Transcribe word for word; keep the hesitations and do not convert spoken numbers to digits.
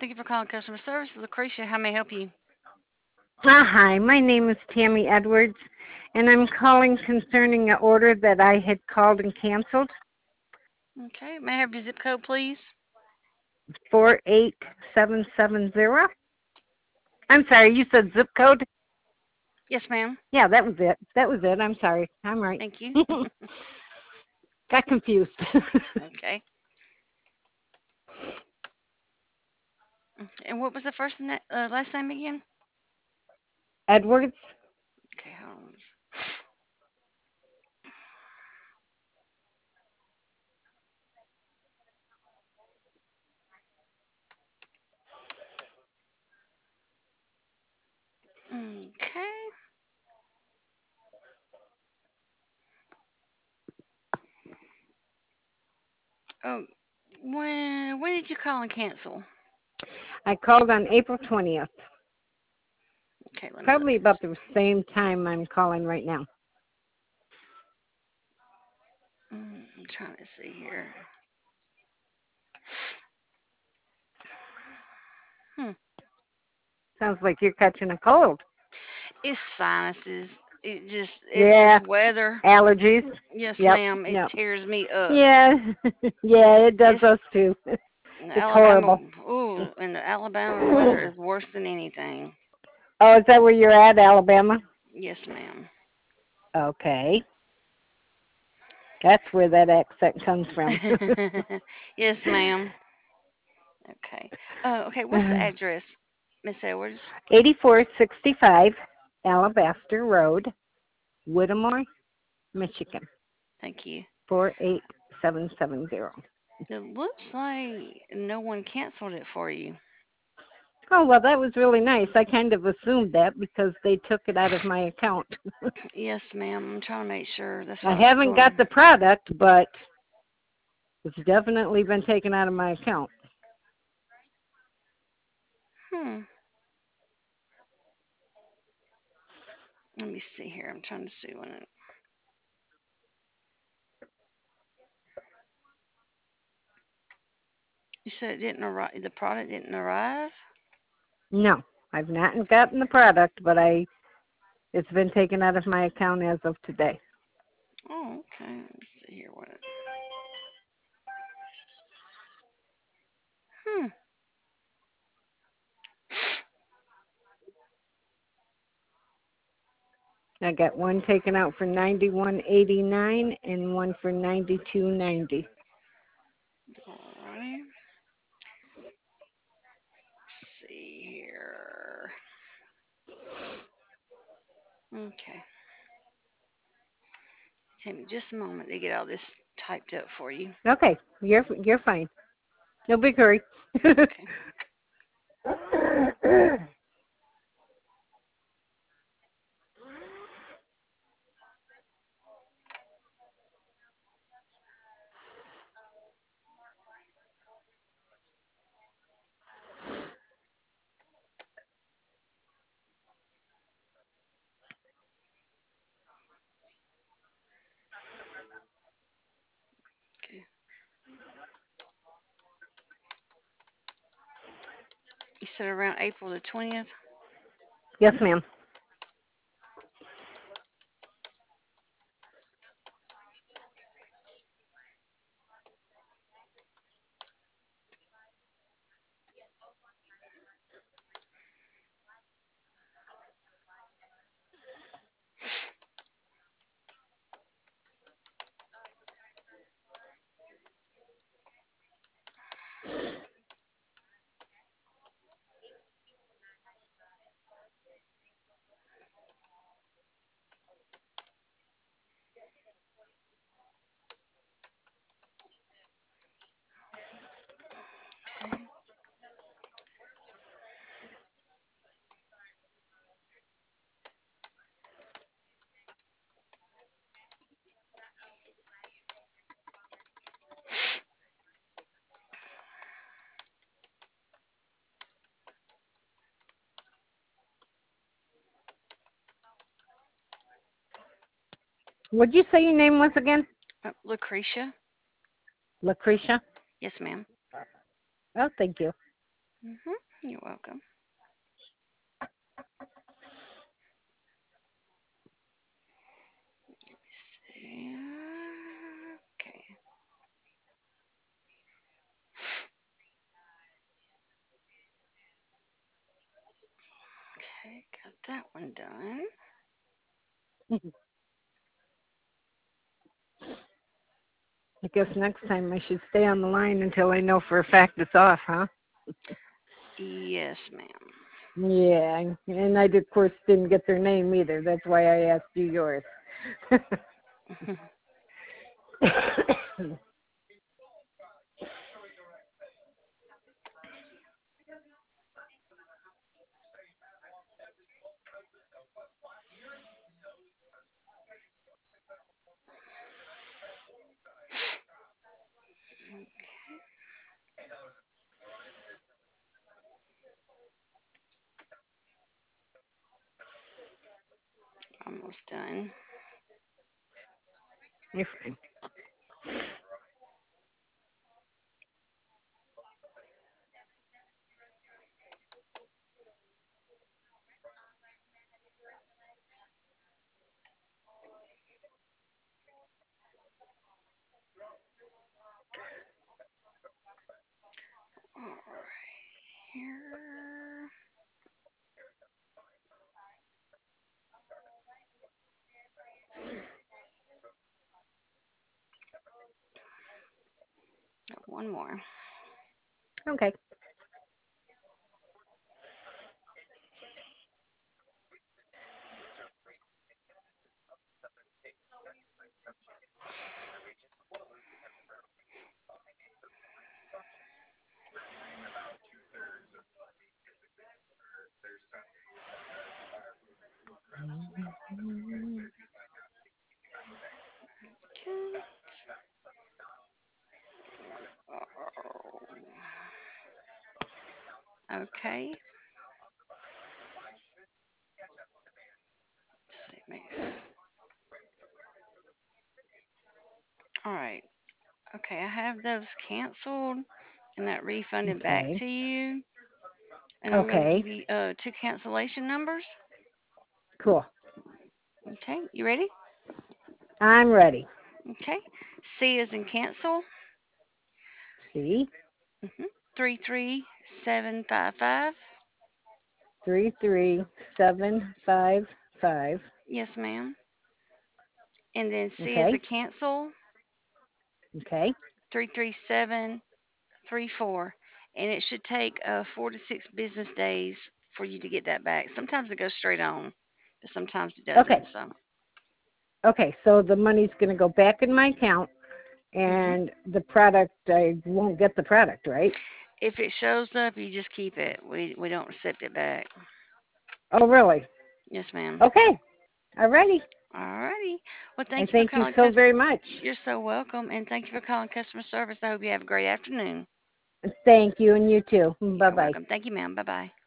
Thank you for calling customer service. Lucretia, how may I help you? Uh, hi, my name is Tammy Edwards, and I'm calling concerning an order that I had called and canceled. Okay. May I have your zip code, please? four eight seven seven zero. I'm sorry, you said zip code? Yes, ma'am. Yeah, that was it. That was it. I'm sorry. I'm right. Thank you. Got confused. Okay. And what was the first and uh, last name again? Edwards? Okay, hold on. Okay. Oh, when when did you call and cancel? I called on April twentieth. Okay, let me look. Probably about the same time I'm calling right now. Mm, I'm trying to see here. Hmm. Sounds like you're catching a cold. It's sinuses. It just it's Yeah, this weather. allergies. Yes, Yep, ma'am. It yep. tears me up. Yeah, yeah, it does It's us too. the It's Alabama. horrible. Ooh, and the Alabama weather is worse than anything. Oh, is that where you're at, Alabama? Yes, ma'am. Okay. That's where that accent comes from. Yes, ma'am. Okay. Uh, okay. What's the address, Miss Edwards? eighty-four sixty-five Alabaster Road, Whittemore, Michigan, Thank you. four eight seven seven zero. It looks like no one canceled it for you. Oh, well, that was really nice. I kind of assumed that because they took it out of my account. Yes, ma'am. I'm trying to make sure. That's I what I was haven't got doing. the product, but it's definitely been taken out of my account. Hmm. Let me see here. I'm trying to see when it. You said it didn't arrive. The product didn't arrive. No, I've not gotten the product, but I it's been taken out of my account as of today. Oh, okay. Let's see here what it. Hmm. I got one taken out for ninety-one eighty-nine and one for ninety-two ninety. Alright. Let's see here. Okay. Take me just a moment to get all this typed up for you. Okay, you're you're fine. No big hurry. Okay. Okay. You said around April the twentieth? Yes, ma'am. Okay. What'd you say your name was again? Uh, Lucretia? Lucretia. Yes, ma'am. Oh, thank you. Mhm. You're welcome. See. Okay. Okay, got that one done. I guess next time I should stay on the line until I know for a fact it's off, huh? Yes, ma'am. Yeah, and I, of course, didn't get their name either. That's why I asked you yours. Almost done. You're fine. All right, here. Got one more. Okay. Okay. Okay. Let's see, maybe. All right. Okay, I have those canceled and that refunded back Okay. to you. And I'm going to Okay. give you uh, two cancellation numbers. Cool. Okay, you ready? I'm ready. Okay. C is in cancel. C Mm-hmm. Three three seven five five. three three seven five five. Yes, ma'am. And then C is a Okay. cancel. Okay. Three three seven three four. And it should take uh, four to six business days for you to get that back. Sometimes it goes straight on, but sometimes it Okay. doesn't. So. Okay. So the money's going to go back in my account, Mhm. and the product, I won't get the product, right? If it shows up, you just keep it. We we don't accept it back. Oh, really? Yes, ma'am. Okay. Alrighty. All righty. Well, I thank you for thank you calling. so Cus- very much. You're so welcome, and thank you for calling customer service. I hope you have a great afternoon. Thank you, and you too. Bye You're bye. welcome. Thank you, ma'am. Bye bye.